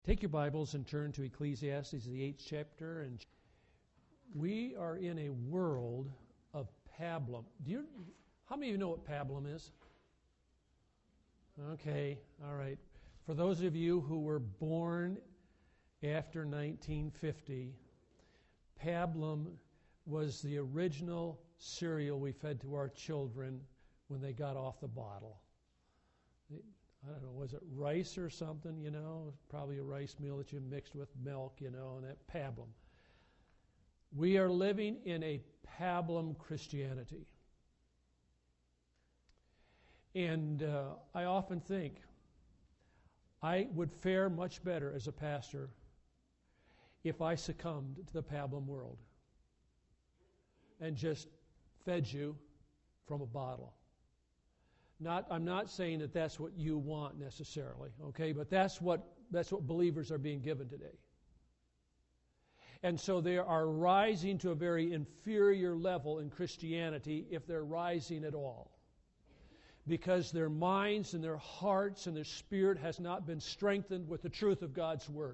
Take your Bibles and turn to Ecclesiastes, the 8th chapter. And we are in a world of pablum. How many of you know what pablum is? Okay, all right. For those of you who were born after 1950, pablum was the original cereal we fed to our children when they got off the bottle. I don't know, was it rice or something, Probably a rice meal that you mixed with milk, and that pablum. We are living in a pablum Christianity. And I often think I would fare much better as a pastor if I succumbed to the pablum world and just fed you from a bottle. I'm not saying that that's what you want necessarily, okay? But that's what believers are being given today. And so they are rising to a very inferior level in Christianity, if they're rising at all, because their minds and their hearts and their spirit has not been strengthened with the truth of God's Word.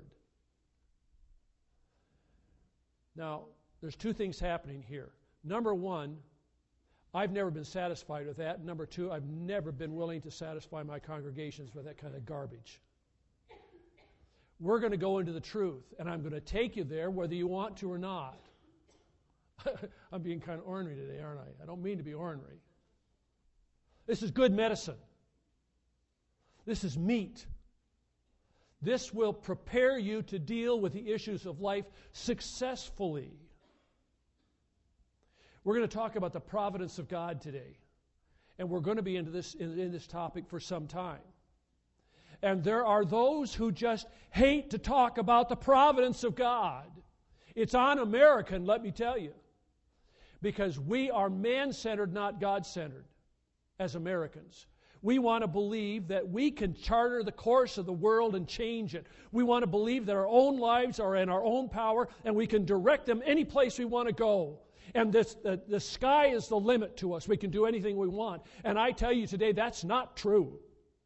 Now, there's two things happening here. Number one, I've never been satisfied with that. Number two, I've never been willing to satisfy my congregations with that kind of garbage. We're going to go into the truth, and I'm going to take you there whether you want to or not. I'm being kind of ornery today, aren't I? I don't mean to be ornery. This is good medicine. This is meat. This will prepare you to deal with the issues of life successfully. We're going to talk about the providence of God today. And we're going to be into this in this topic for some time. And there are those who just hate to talk about the providence of God. It's un-American, let me tell you. Because we are man-centered, not God-centered, as Americans. We want to believe that we can charter the course of the world and change it. We want to believe that our own lives are in our own power and we can direct them any place we want to go. And the sky is the limit to us. We can do anything we want. And I tell you today, that's not true.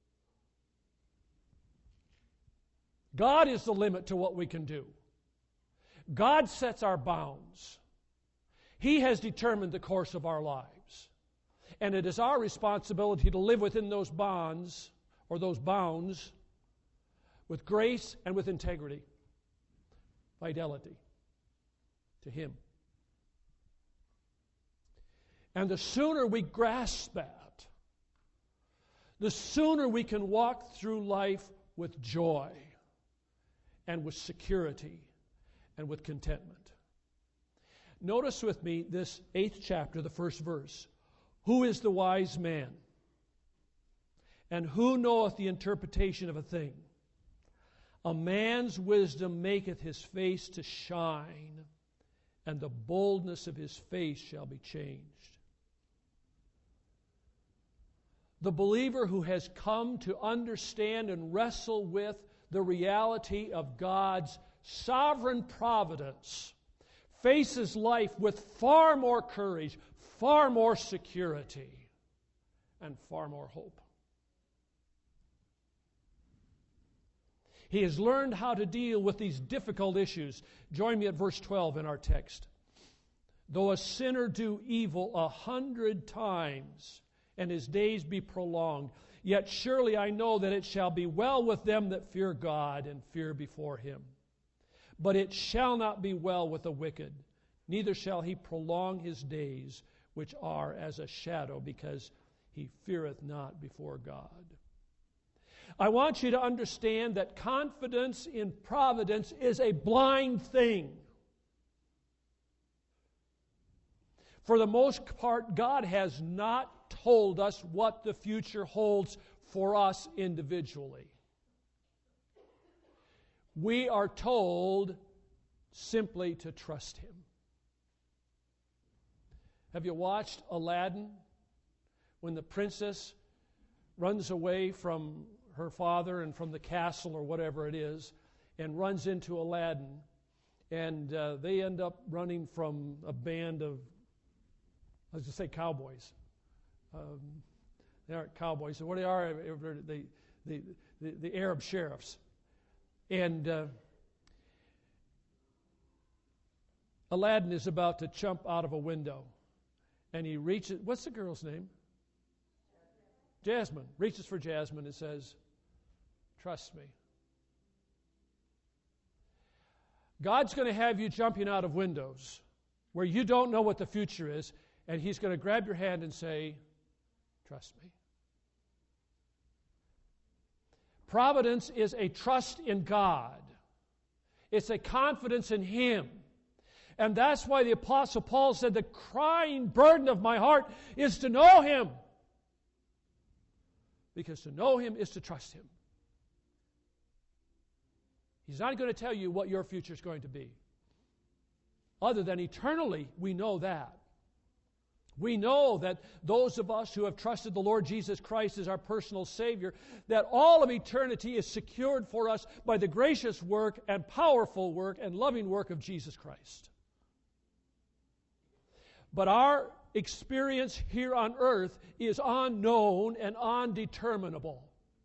God is the limit to what we can do. God sets our bounds. He has determined the course of our lives. And it is our responsibility to live within those bonds, or those bounds, with grace and with integrity, fidelity to Him. And the sooner we grasp that, the sooner we can walk through life with joy and with security and with contentment. Notice with me this 8th chapter, the first verse. Who is the wise man? And who knoweth the interpretation of a thing? A man's wisdom maketh his face to shine, and the boldness of his face shall be changed. The believer who has come to understand and wrestle with the reality of God's sovereign providence faces life with far more courage, far more security, and far more hope. He has learned how to deal with these difficult issues. Join me at verse 12 in our text. Though a sinner do evil 100 times, and his days be prolonged, yet surely I know that it shall be well with them that fear God and fear before Him. But it shall not be well with the wicked, neither shall he prolong his days, which are as a shadow, because he feareth not before God. I want you to understand that confidence in providence is a blind thing. For the most part, God has not told us what the future holds for us individually. We are told simply to trust Him. Have you watched Aladdin? When the princess runs away from her father and from the castle or whatever it is, and runs into Aladdin, and they end up running from a band of, let's just say, cowboys. They aren't cowboys. So what they are, the Arab sheriffs. And Aladdin is about to jump out of a window. And he reaches, what's the girl's name? Jasmine. Reaches for Jasmine and says, "Trust me." God's going to have you jumping out of windows where you don't know what the future is, and He's going to grab your hand and say, "Trust me." Providence is a trust in God. It's a confidence in Him. And that's why the Apostle Paul said, "The crying burden of my heart is to know Him." Because to know Him is to trust Him. He's not going to tell you what your future is going to be. Other than eternally, we know that. We know that those of us who have trusted the Lord Jesus Christ as our personal Savior, that all of eternity is secured for us by the gracious work and powerful work and loving work of Jesus Christ. But our experience here on earth is unknown and undeterminable.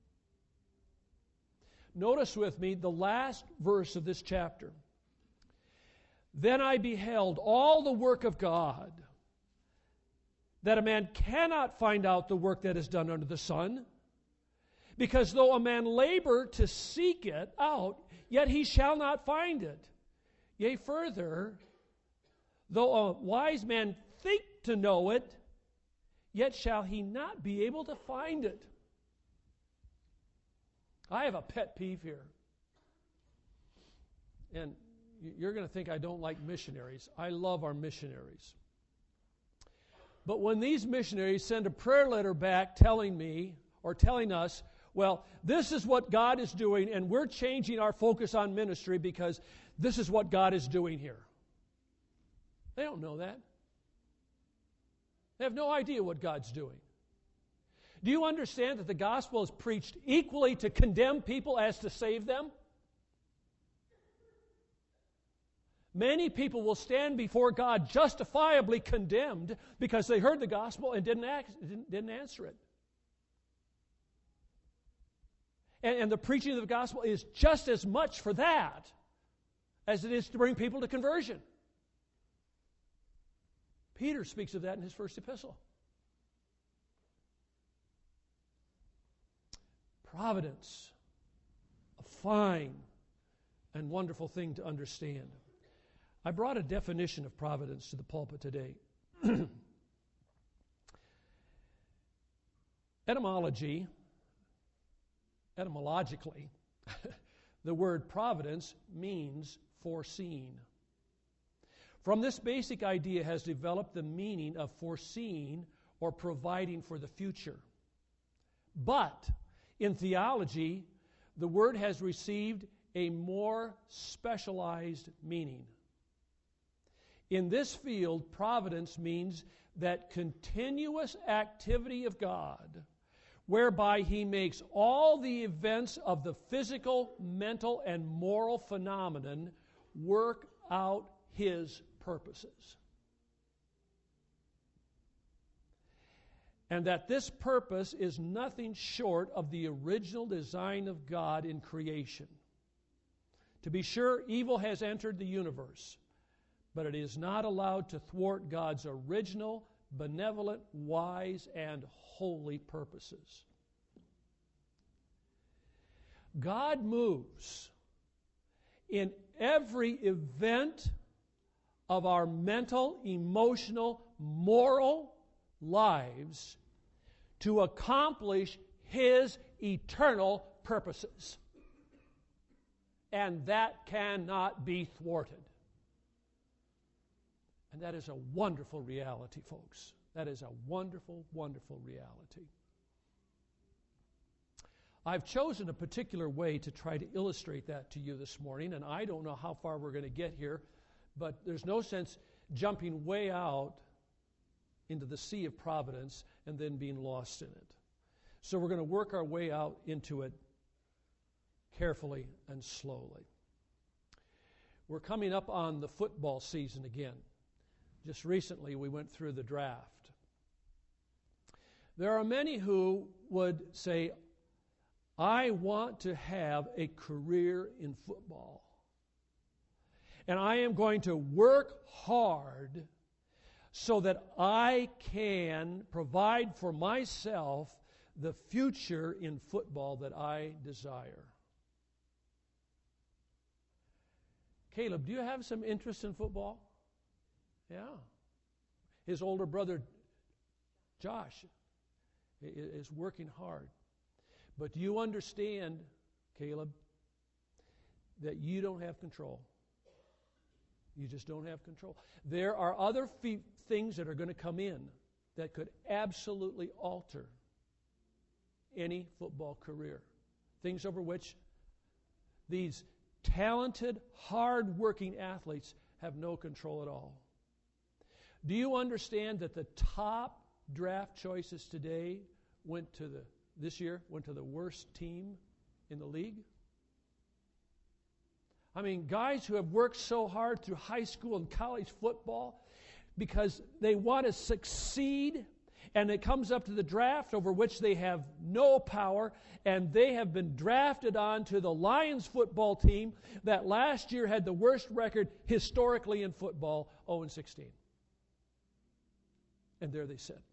Notice with me the last verse of this chapter. "Then I beheld all the work of God, that a man cannot find out the work that is done under the sun, because though a man labor to seek it out, yet he shall not find it. Yea, further, though a wise man think to know it, yet shall he not be able to find it." I have a pet peeve here. And you're going to think I don't like missionaries. I love our missionaries. But when these missionaries send a prayer letter back telling me, or telling us, well, this is what God is doing, and we're changing our focus on ministry because this is what God is doing here. They don't know that. They have no idea what God's doing. Do you understand that the gospel is preached equally to condemn people as to save them? Many people will stand before God justifiably condemned because they heard the gospel and didn't answer it. And the preaching of the gospel is just as much for that as it is to bring people to conversion. Peter speaks of that in his first epistle. Providence, a fine and wonderful thing to understand. I brought a definition of providence to the pulpit today. Etymologically, the word providence means foreseen. From this basic idea has developed the meaning of foreseeing or providing for the future. But in theology, the word has received a more specialized meaning. In this field, providence means that continuous activity of God, whereby He makes all the events of the physical, mental, and moral phenomenon work out His purposes. And that this purpose is nothing short of the original design of God in creation. To be sure, evil has entered the universe, but it is not allowed to thwart God's original, benevolent, wise, and holy purposes. God moves in every event of our mental, emotional, moral lives to accomplish His eternal purposes. And that cannot be thwarted. And that is a wonderful reality, folks. That is a wonderful, wonderful reality. I've chosen a particular way to try to illustrate that to you this morning, and I don't know how far we're going to get here, but there's no sense jumping way out into the sea of providence and then being lost in it. So we're going to work our way out into it carefully and slowly. We're coming up on the football season again. Just recently we went through the draft. There are many who would say, I want to have a career in football. And I am going to work hard so that I can provide for myself the future in football that I desire. Caleb, do you have some interest in football? Yeah. His older brother, Josh, is working hard. But do you understand, Caleb, that you don't have control? You just don't have control. There are other things that are going to come in that could absolutely alter any football career. Things over which these talented, hard-working athletes have no control at all. Do you understand that the top draft choices today this year went to the worst team in the league? I mean, guys who have worked so hard through high school and college football because they want to succeed, and it comes up to the draft over which they have no power, and they have been drafted onto the Lions football team that last year had the worst record historically in football, 0-16. And there they sit.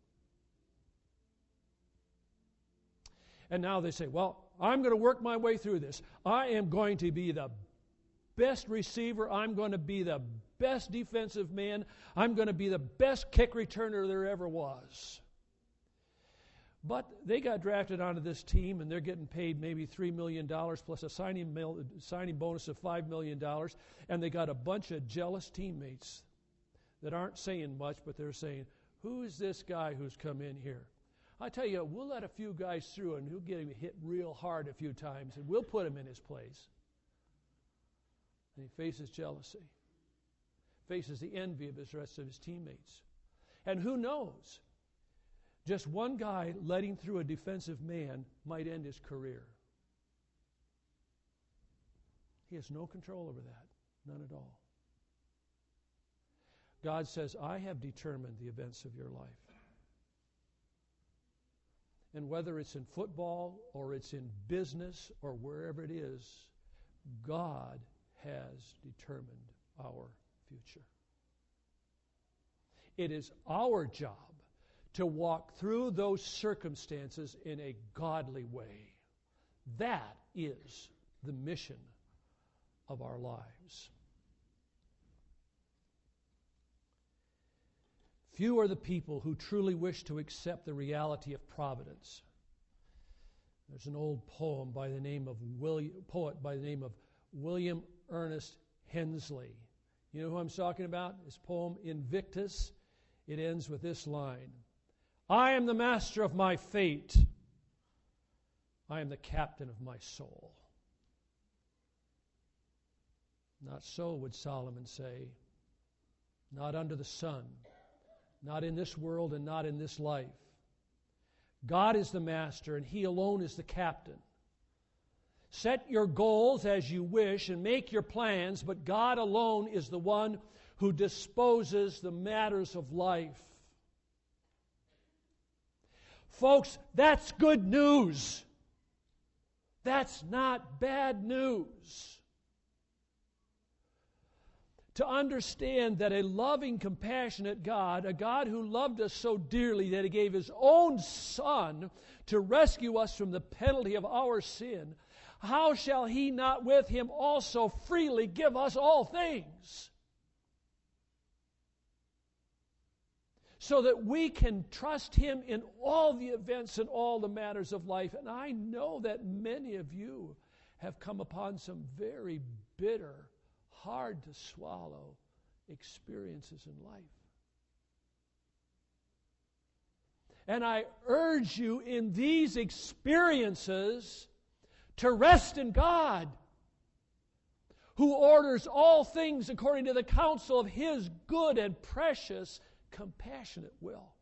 And now they say, well, I'm going to work my way through this. I am going to be the best receiver. I'm going to be the best defensive man. I'm going to be the best kick returner there ever was. But they got drafted onto this team, and they're getting paid maybe $3 million plus a signing bonus of $5 million, and they got a bunch of jealous teammates that aren't saying much, but they're saying, who is this guy who's come in here? I tell you, we'll let a few guys through, and he'll get him hit real hard a few times, and we'll put him in his place. And he faces jealousy, faces the envy of the rest of his teammates. And who knows? Just one guy letting through a defensive man might end his career. He has no control over that, none at all. God says, I have determined the events of your life. And whether it's in football or it's in business or wherever it is, God has determined our future. It is our job to walk through those circumstances in a godly way. That is the mission of our lives. Few are the people who truly wish to accept the reality of providence. There's an old poet by the name of William Ernest Hensley. You know who I'm talking about? His poem Invictus. It ends with this line: I am the master of my fate. I am the captain of my soul. Not so, would Solomon say. Not under the sun. Not in this world and not in this life. God is the master, and He alone is the captain. Set your goals as you wish and make your plans, but God alone is the one who disposes the matters of life. Folks, that's good news. That's not bad news. To understand that a loving, compassionate God, a God who loved us so dearly that He gave His own Son to rescue us from the penalty of our sin, how shall He not with Him also freely give us all things? So that we can trust Him in all the events and all the matters of life. And I know that many of you have come upon some very bitter, hard to swallow experiences in life. And I urge you in these experiences to rest in God, who orders all things according to the counsel of His good and precious, compassionate will.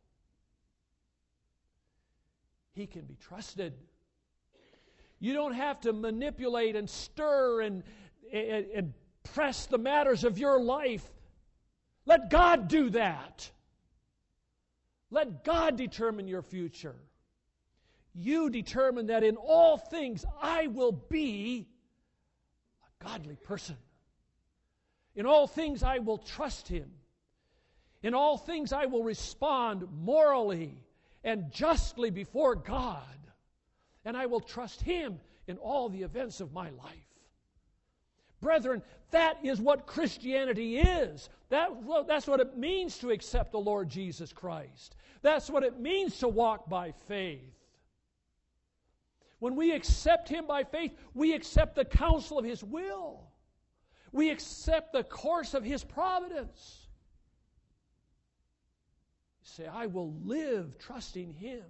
He can be trusted. You don't have to manipulate and stir and press the matters of your life. Let God do that. Let God determine your future. you determine that in all things I will be a godly person. In all things I will trust Him. In all things I will respond morally and justly before God. And I will trust Him in all the events of my life. Brethren, that is what Christianity is. That's what it means to accept the Lord Jesus Christ. That's what it means to walk by faith. When we accept Him by faith, we accept the counsel of His will. We accept the course of His providence. You say, I will live trusting Him.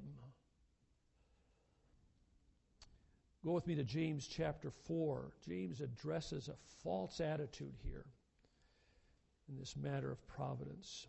Go with me to James chapter 4. James addresses a false attitude here in this matter of providence.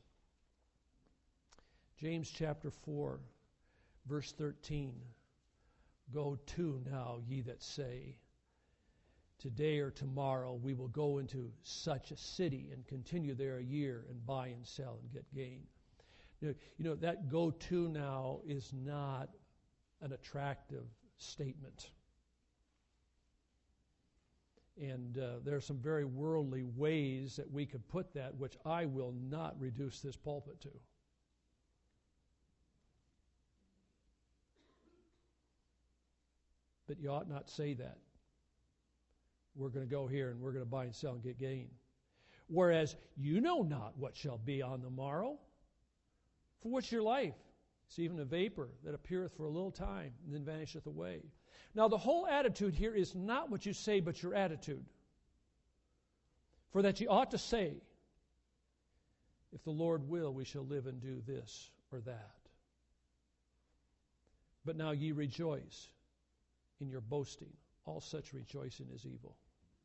James chapter 4, verse 13. Go to now, ye that say, today or tomorrow we will go into such a city and continue there a year and buy and sell and get gain. You know that go to now is not an attractive statement. And there are some very worldly ways that we could put that, which I will not reduce this pulpit to. But you ought not say that. We're going to go here and we're going to buy and sell and get gain. Whereas you know not what shall be on the morrow. For what's your life? It's even a vapor that appeareth for a little time and then vanisheth away. Now the whole attitude here is not what you say, but your attitude. For that ye ought to say, if the Lord will, we shall live and do this or that. But now ye rejoice in your boasting. All such rejoicing is evil.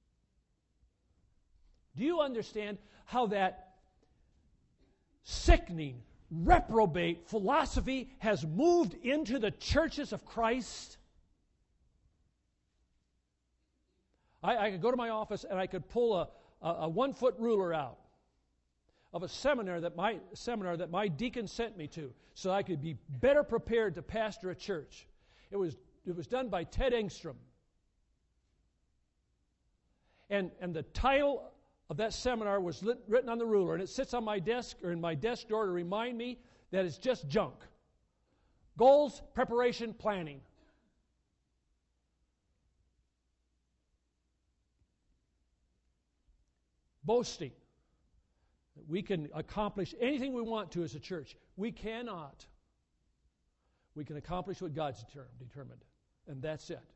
Do you understand how that sickening, reprobate philosophy has moved into the churches of Christ? I could go to my office and I could pull a 1-foot ruler out of a seminar that my deacon sent me to so I could be better prepared to pastor a church. It was done by Ted Engstrom. And the title of that seminar was written on the ruler, and it sits on my desk or in my desk drawer to remind me that it's just junk. Goals, preparation, planning. Boasting. That we can accomplish anything we want to as a church. We cannot. We can accomplish what God's determined, and that's it.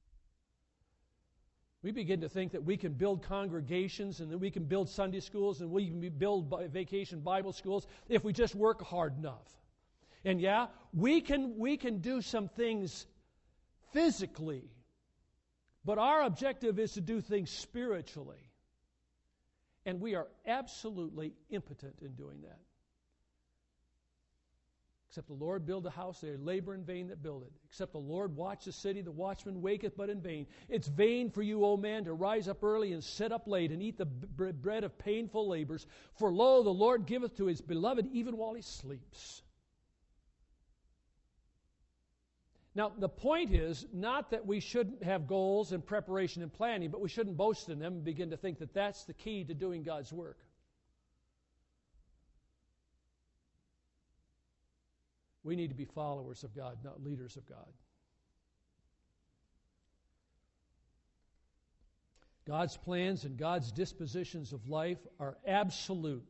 We begin to think that we can build congregations and that we can build Sunday schools and we can build vacation Bible schools if we just work hard enough. And yeah, we can do some things physically, but our objective is to do things spiritually. And we are absolutely impotent in doing that. Except the Lord build a house, they labor in vain that build it. Except the Lord watch the city, the watchman waketh but in vain. It's vain for you, O man, to rise up early and sit up late and eat the bread of painful labors. For lo, the Lord giveth to His beloved even while he sleeps. Now, the point is not that we shouldn't have goals and preparation and planning, but we shouldn't boast in them and begin to think that that's the key to doing God's work. We need to be followers of God, not leaders of God. God's plans and God's dispositions of life are absolute.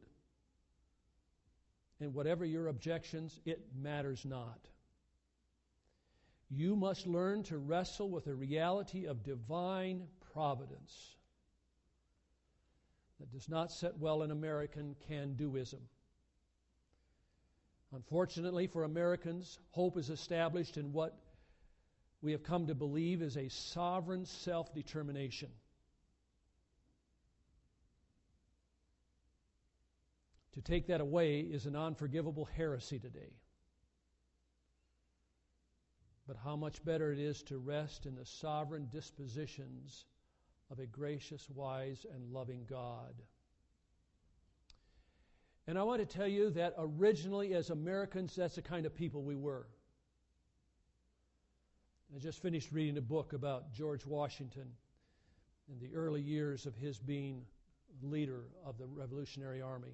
And whatever your objections, it matters not. You must learn to wrestle with the reality of divine providence. That does not set well in American can-doism. Unfortunately for Americans, hope is established in what we have come to believe is a sovereign self-determination. To take that away is an unforgivable heresy today. But how much better it is to rest in the sovereign dispositions of a gracious, wise, and loving God. And I want to tell you that originally as Americans, that's the kind of people we were. I just finished reading a book about George Washington in the early years of his being leader of the Revolutionary Army.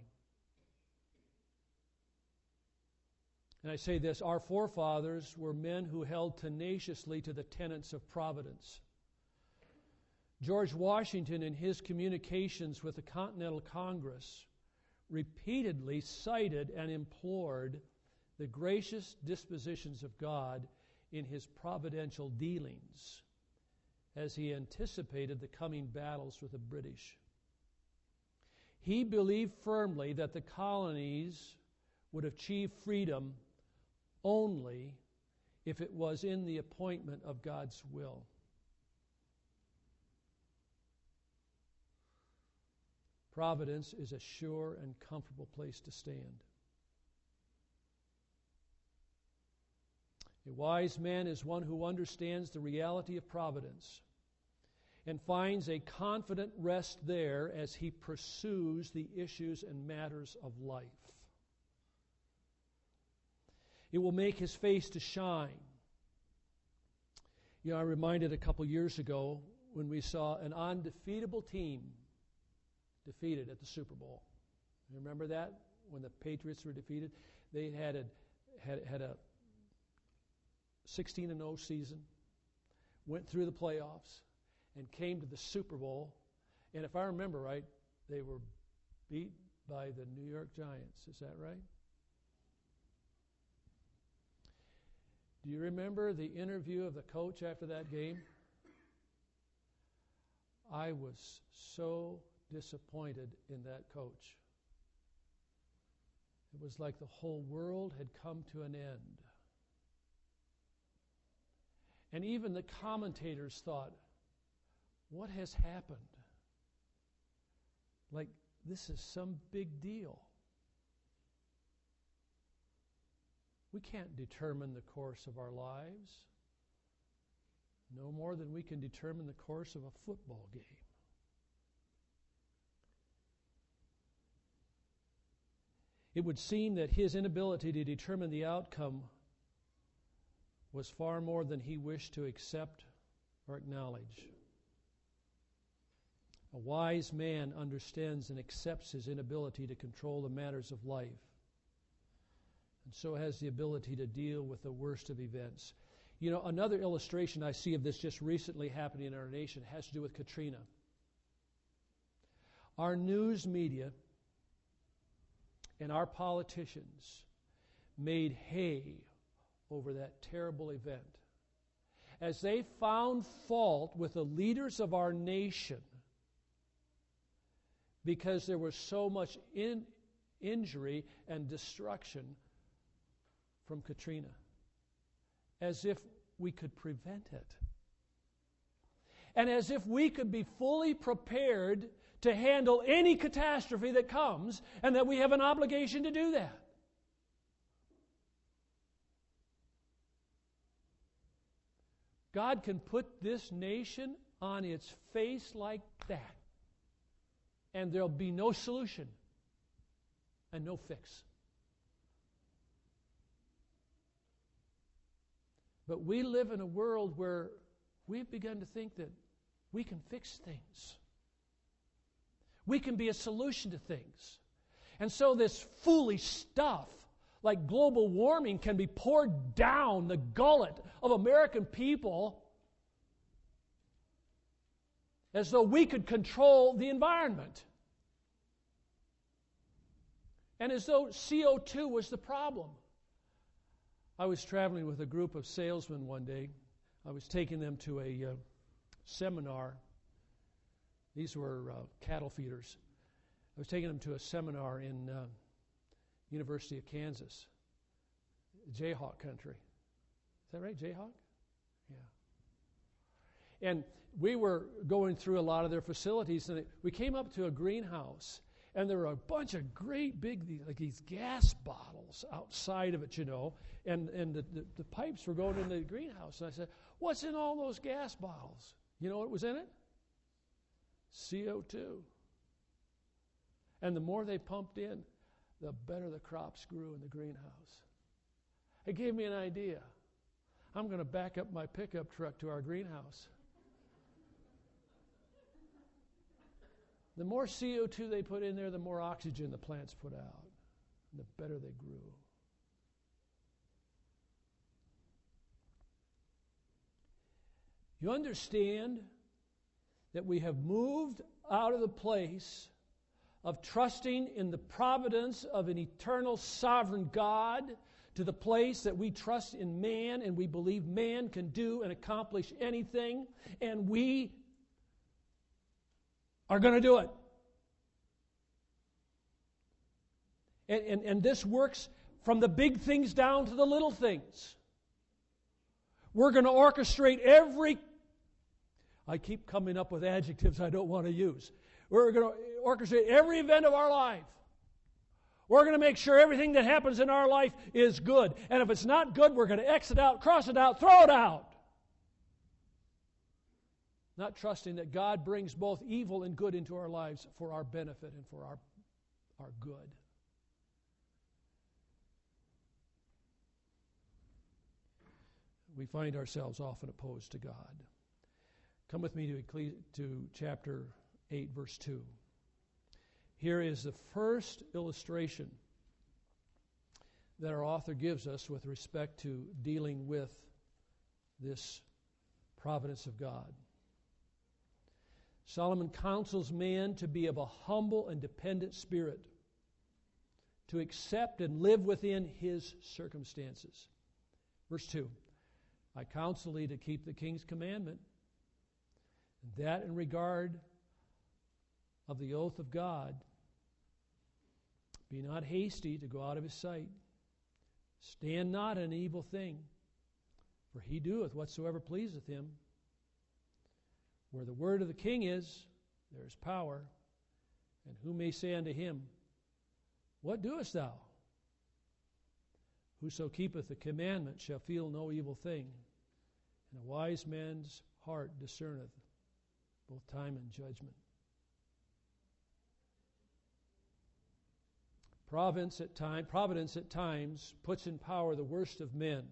And I say this, our forefathers were men who held tenaciously to the tenets of providence. George Washington, in his communications with the Continental Congress, repeatedly cited and implored the gracious dispositions of God in his providential dealings as he anticipated the coming battles with the British. He believed firmly that the colonies would achieve freedom only if it was in the appointment of God's will. Providence is a sure and comfortable place to stand. A wise man is one who understands the reality of providence and finds a confident rest there as he pursues the issues and matters of life. It will make his face to shine. You know, I'm reminded a couple years ago when we saw an undefeatable team defeated at the Super Bowl. You remember that? When the Patriots were defeated? They had a 16-0 season, went through the playoffs, and came to the Super Bowl. And if I remember right, they were beat by the New York Giants. Is that right? Do you remember the interview of the coach after that game? I was so disappointed in that coach. It was like the whole world had come to an end. And even the commentators thought, what has happened? Like, this is some big deal. We can't determine the course of our lives no more than we can determine the course of a football game. It would seem that his inability to determine the outcome was far more than he wished to accept or acknowledge. A wise man understands and accepts his inability to control the matters of life, and so has the ability to deal with the worst of events. You know, another illustration I see of this just recently happening in our nation has to do with Katrina. Our news media and our politicians made hay over that terrible event as they found fault with the leaders of our nation because there was so much injury and destruction from Katrina, as if we could prevent it. And as if we could be fully prepared to handle any catastrophe that comes, and that we have an obligation to do that. God can put this nation on its face like that, and there'll be no solution and no fix. But we live in a world where we've begun to think that we can fix things. We can be a solution to things. And so this foolish stuff, like global warming, can be poured down the gullet of American people as though we could control the environment. And as though CO2 was the problem. I was traveling with a group of salesmen one day. I was taking them to a seminar. These were cattle feeders. I was taking them to a seminar in University of Kansas, Jayhawk country. Is that right, Jayhawk? Yeah. And we were going through a lot of their facilities, and we came up to a greenhouse, and there were a bunch of great big, like these gas bottles outside of it, you know, and the pipes were going into the greenhouse. And I said, what's in all those gas bottles? You know what was in it? CO2. And the more they pumped in, the better the crops grew in the greenhouse. It gave me an idea. I'm going to back up my pickup truck to our greenhouse. The more CO2 they put in there, the more oxygen the plants put out, and the better they grew. You understand that we have moved out of the place of trusting in the providence of an eternal sovereign God to the place that we trust in man and we believe man can do and accomplish anything, and we are going to do it. And this works from the big things down to the little things. We're going to orchestrate every... I keep coming up with adjectives I don't want to use. We're going to orchestrate every event of our life. We're going to make sure everything that happens in our life is good. And if it's not good, we're going to X it out, cross it out, throw it out. Not trusting that God brings both evil and good into our lives for our benefit and for our good. We find ourselves often opposed to God. Come with me to chapter 8, verse 2. Here is the first illustration that our author gives us with respect to dealing with this providence of God. Solomon counsels man to be of a humble and dependent spirit, to accept and live within his circumstances. Verse 2, I counsel thee to keep the king's commandment, and that in regard of the oath of God. Be not hasty to go out of his sight. Stand not in an evil thing, for he doeth whatsoever pleaseth him. Where the word of the king is, there is power. And who may say unto him, What doest thou? Whoso keepeth the commandment shall feel no evil thing, and a wise man's heart discerneth both time and judgment. Providence at times puts in power the worst of men.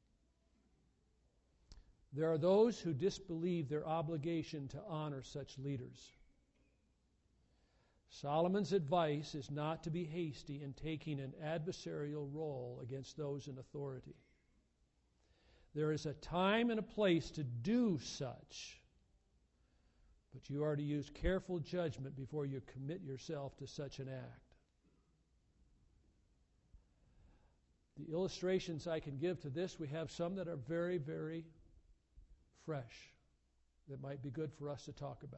There are those who disbelieve their obligation to honor such leaders. Solomon's advice is not to be hasty in taking an adversarial role against those in authority. There is a time and a place to do such, but you are to use careful judgment before you commit yourself to such an act. The illustrations I can give to this, we have some that are very, very fresh that might be good for us to talk about.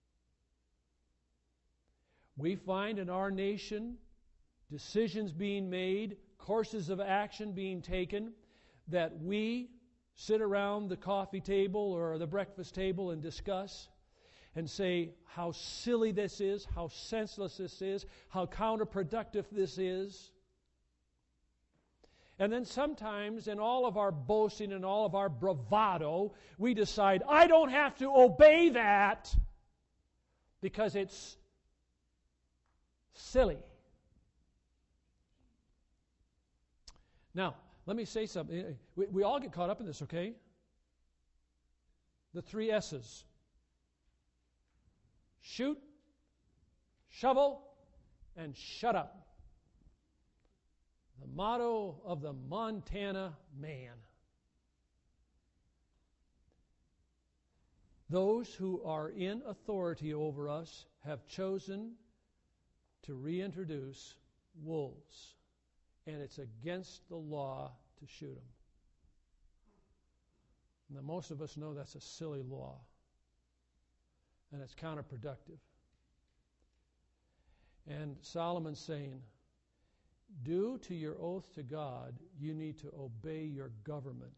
We find in our nation decisions being made, courses of action being taken, that we sit around the coffee table or the breakfast table and discuss and say how silly this is, how senseless this is, how counterproductive this is. And then sometimes in all of our boasting and all of our bravado, we decide, I don't have to obey that because it's silly. Now, let me say something. We all get caught up in this, okay? The 3 S's. Shoot, shovel, and shut up. The motto of the Montana man. Those who are in authority over us have chosen to reintroduce wolves, and it's against the law to shoot them. Now, most of us know that's a silly law, and it's counterproductive. And Solomon's saying, due to your oath to God, you need to obey your government.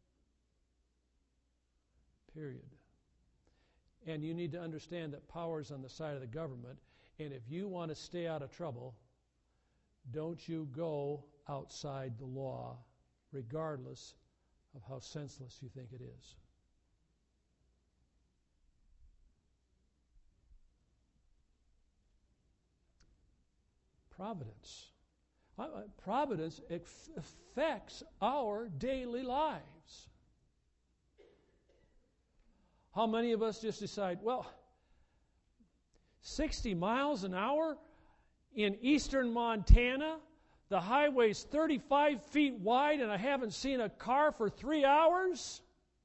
Period. And you need to understand that power is on the side of the government. And if you want to stay out of trouble, don't you go outside the law, regardless of how senseless you think it is. Providence. Providence affects our daily lives. How many of us just decide, well, 60 miles an hour in eastern Montana, the highway's 35 feet wide, and I haven't seen a car for 3 hours?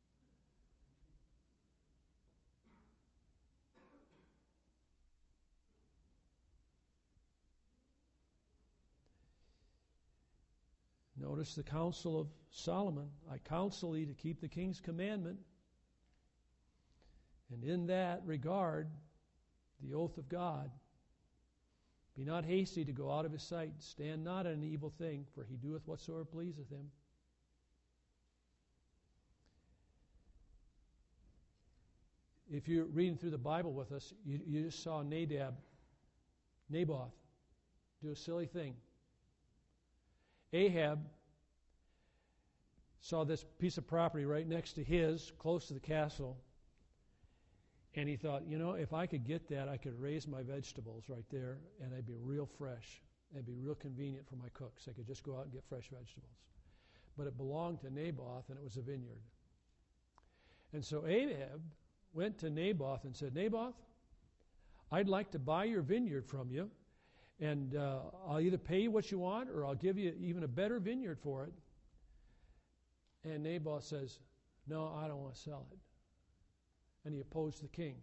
Notice the counsel of Solomon. I counsel thee to keep the king's commandment. And in that regard, the oath of God. Be not hasty to go out of his sight. Stand not in an evil thing, for he doeth whatsoever pleaseth him. If you're reading through the Bible with us, you just saw Naboth, do a silly thing. Ahab saw this piece of property right next to his, close to the castle, and he thought, if I could get that, I could raise my vegetables right there, and they'd be real fresh. It'd be real convenient for my cooks. I could just go out and get fresh vegetables. But it belonged to Naboth, and it was a vineyard. And so Ahab went to Naboth and said, Naboth, I'd like to buy your vineyard from you, and I'll either pay you what you want, or I'll give you even a better vineyard for it. And Naboth says, no, I don't want to sell it. And he opposed the king.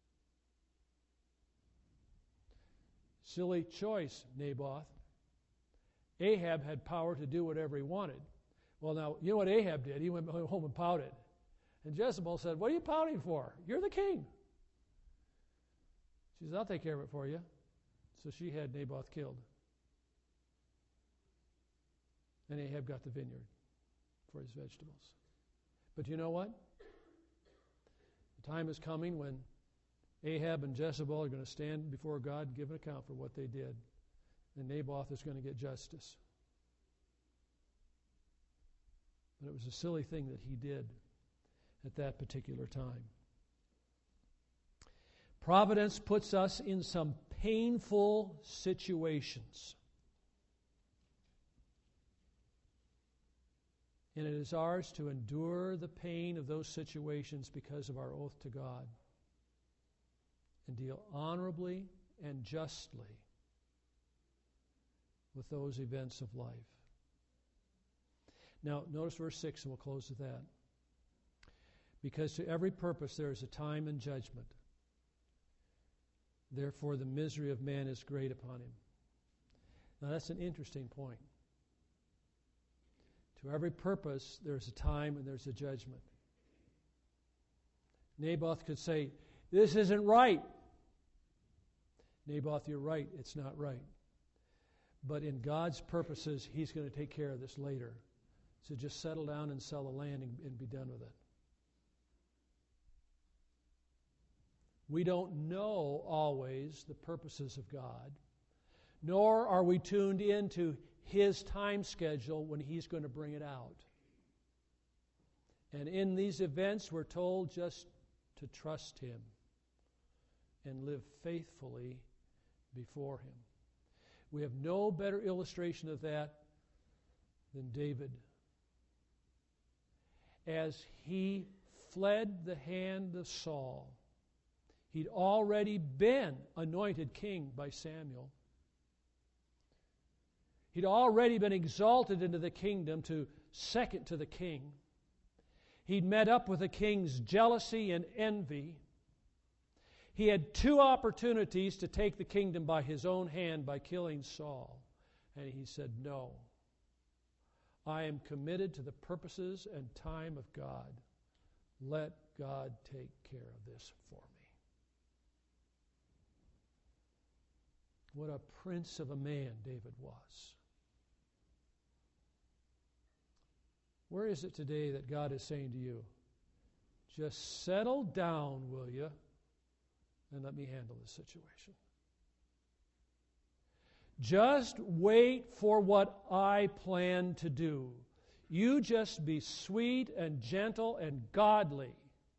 Silly choice, Naboth. Ahab had power to do whatever he wanted. Well, now, you know what Ahab did? He went home and pouted. And Jezebel said, what are you pouting for? You're the king. She says, I'll take care of it for you. So she had Naboth killed. And Ahab got the vineyard for his vegetables. But you know what? The time is coming when Ahab and Jezebel are going to stand before God and give an account for what they did. And Naboth is going to get justice. But it was a silly thing that he did at that particular time. Providence puts us in some painful situations. And it is ours to endure the pain of those situations because of our oath to God and deal honorably and justly with those events of life. Now, notice verse 6, and we'll close with that. Because to every purpose there is a time and judgment. Therefore, the misery of man is great upon him. Now, that's an interesting point. To every purpose, there's a time and there's a judgment. Naboth could say, this isn't right. Naboth, you're right, it's not right. But in God's purposes, he's going to take care of this later. So just settle down and sell the land and be done with it. We don't know always the purposes of God, nor are we tuned into his time schedule when he's going to bring it out. And in these events, we're told just to trust him and live faithfully before him. We have no better illustration of that than David. As he fled the hand of Saul, he'd already been anointed king by Samuel. He'd already been exalted into the kingdom to second to the king. He'd met up with the king's jealousy and envy. He had two opportunities to take the kingdom by his own hand by killing Saul. And he said, no. I am committed to the purposes and time of God. Let God take care of this for me. What a prince of a man David was. Where is it today that God is saying to you, just settle down, will you, and let me handle this situation? Just wait for what I plan to do. You just be sweet and gentle and godly.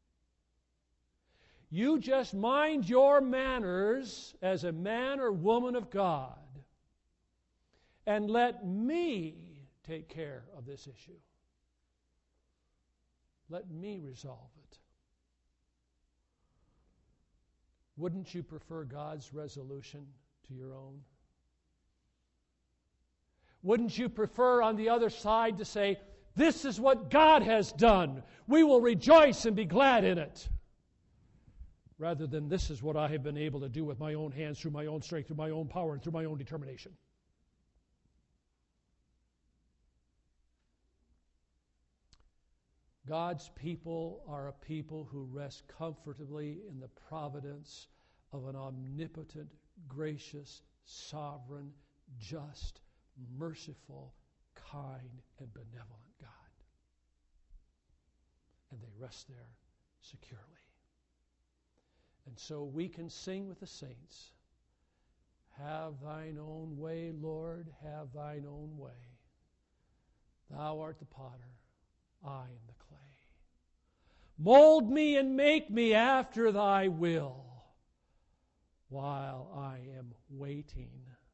You just mind your manners as a man or woman of God, and let me take care of this issue. Let me resolve it. Wouldn't you prefer God's resolution to your own? Wouldn't you prefer on the other side to say, this is what God has done. We will rejoice and be glad in it. Rather than this is what I have been able to do with my own hands, through my own strength, through my own power, and through my own determination. God's people are a people who rest comfortably in the providence of an omnipotent, gracious, sovereign, just, merciful, kind, and benevolent God. And they rest there securely. And so we can sing with the saints, have thine own way, Lord, have thine own way. Thou art the potter, I am the clay. Mold me and make me after thy will, while I am waiting,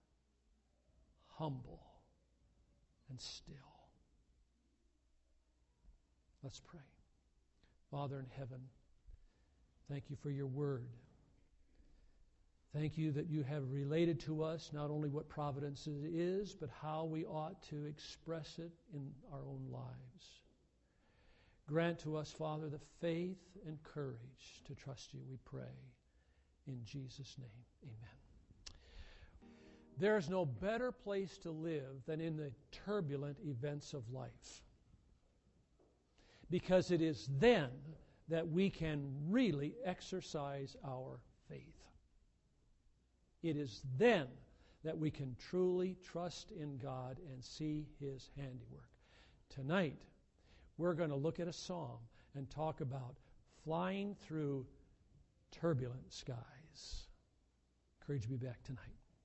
humble and still. Let's pray. Father in heaven, thank you for your word. Thank you that you have related to us not only what providence is, but how we ought to express it in our own lives. Grant to us, Father, the faith and courage to trust you, we pray. In Jesus' name, amen. There is no better place to live than in the turbulent events of life, because it is then that we can really exercise our faith. It is then that we can truly trust in God and see His handiwork. Tonight, we're going to look at a psalm and talk about flying through turbulent skies. Encourage you to be back tonight.